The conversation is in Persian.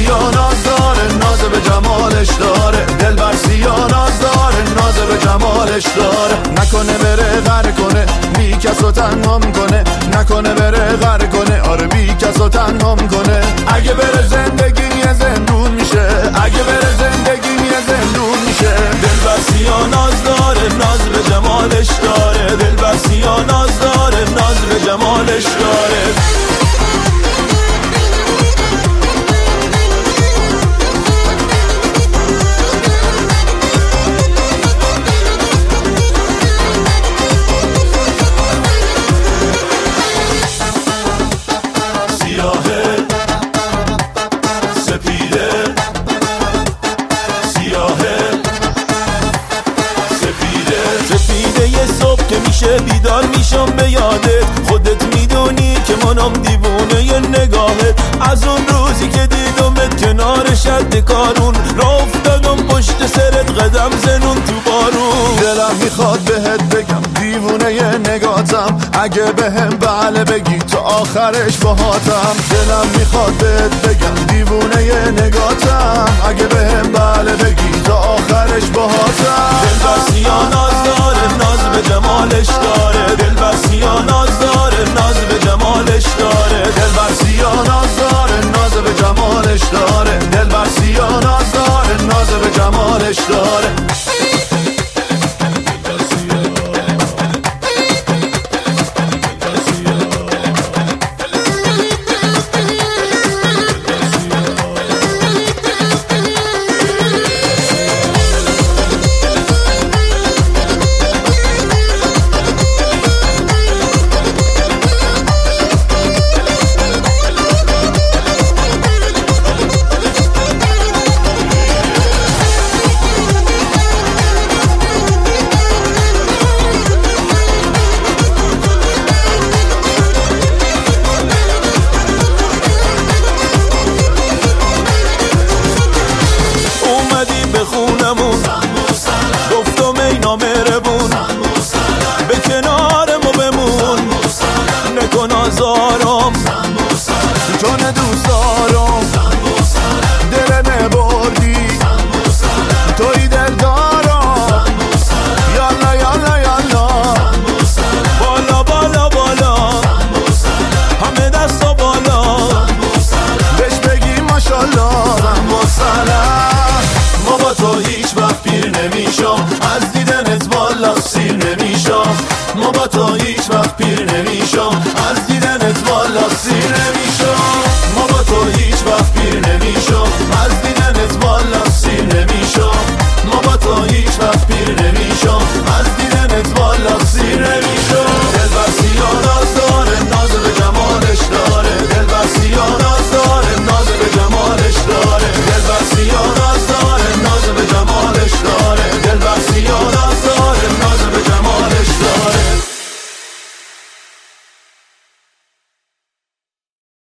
سیاه ناز داره، ناز به جمالش داره، دلبر سیاه ناز داره، ناز به جمالش داره. نکنه بره غر کنه، بی کسو تنها میکنه، نکنه بره غر کنه، آره بی کسو تنها میکنه. اگه بره زندگی یه زندون میشه، اگه بره زندگی یه زندون میشه. دلبر سیاه ناز داره، ناز به جمالش داره، دلبر سیاه ناز داره، ناز به جمالش داره. بیدار میشم به یادت، خودت میدونی که منم دیوونه ی نگاهت. از اون روزی که دیدمت کنار شد کارون، راه افتادم پشت سرت قدم زنون تو بارون. دلم میخواد بهت بگم دیوونه ی نگاتم، اگه بهم بله بگی تو آخرش باهاتم. دلم میخواد بهت بگم دیوونه ی نگاتم، اگه بهم بله بگی تو آخرش باهاتم. دلبر سیاه ناز داره، ناز به جمالش داره، دلبر سیاه ناز داره، ناز به جمالش داره. دلبر سیاه ناز داره، ناز به جمالش داره، دلبر سیاه ناز داره، ناز به جمالش داره. گفتم ای نامهربون به کنار ما بمون، نکن آزارم چون دوست دارم. دل نبردی توی دل دارم، یالا یالا یالا، بالا بالا بالا، همه دستا بالا، بهش بگی ماشالله. ما با تو هیچ وقت پیر نمیشم، از دیدنت والا سیر نمیشم. ما با تو